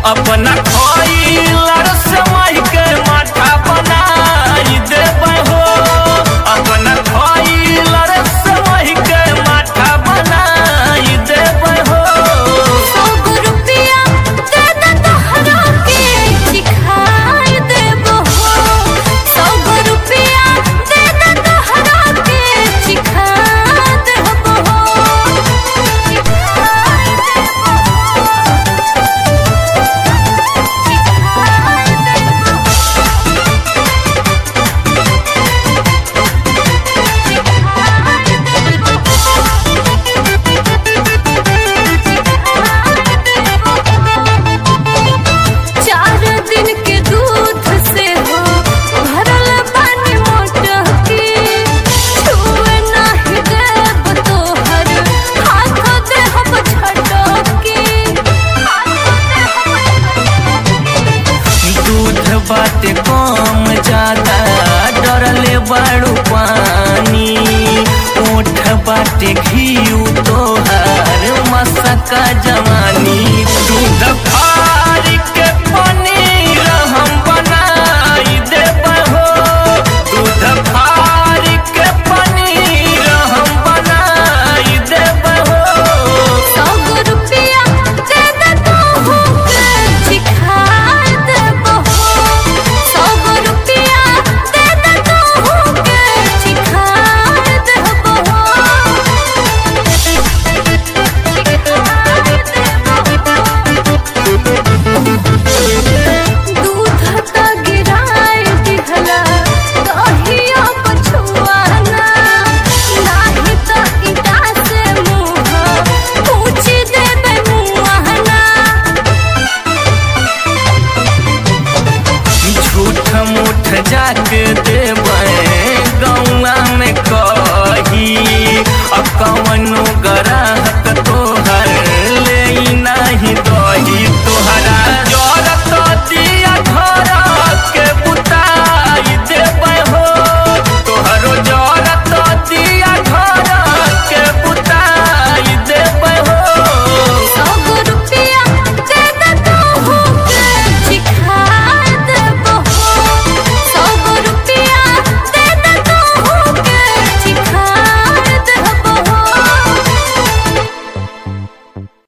अपना खोइलर से माई के माथा बनाई देबै हो। अपना खोइलर से माई के माथा बनाई देबै हो। 100 रुपया दे दे तोहरा के सिखाई देबो हो। 100 रुपया दे दे तोहरा के सिखा देबो हो। सिखाई देबो हो। 4 दिन के दूध से हो भरल पानी मोटकी। छुए नाही देब तोहर हाथ देहब झटकी। दूध बाटे कम ज्यादा डरले बाड़ू पानी। ओठ बाटे घीउ तोहार मसका जवानी। दूध फाड़ के पनीर हम बनाई देबै हो। दूध फाड़ के पनीर हम बनाई देबै हो। 100 रुपया दे दे तोहू के सिखाई देबो हो। 100 रुपया दे दे तोहू के सिखाई देबो हो। दूध त गिराय दिहला दहिया पछुआना। नाही त ईटा से मुँह पूछ देबै मुआहना। झूठ मूठ जाके